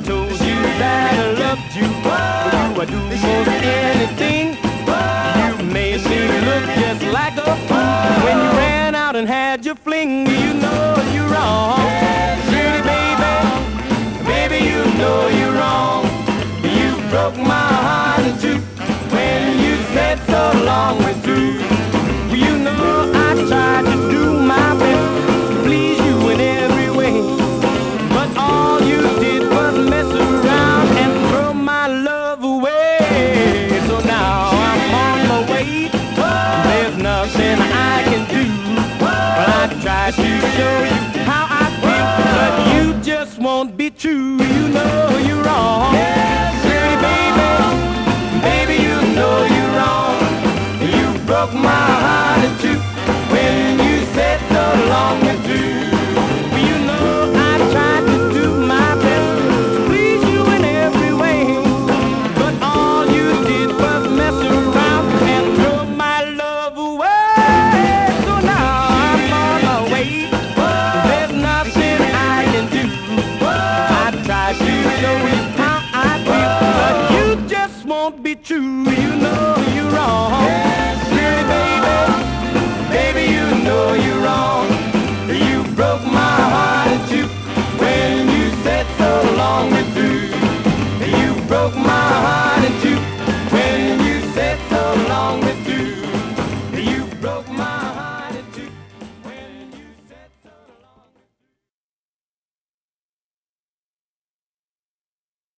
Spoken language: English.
told you that I loved you. For you I'd do most anything. You made me look just like a fool when you ran out and had your fling. You know you're wrong, pretty baby. Baby, you know you're wrong. You broke my heart in two when you said so long we're through. You know I tried to do my best to please you in every way, but all you did was mess around and throw my love away. So now I'm on my way. There's nothing I can do. Well, I tried to show you how I feel, but you just won't be true. You know you're wrong, pretty baby. Baby, you know you're wrong. You broke my heart in two when you said so long and through. You know I tried to do my best to please you in every way, but all you did was mess around and throw my love away. So now I'm on my way. There's nothing I can do. I tried to show you how I feel, but you just won't be true. You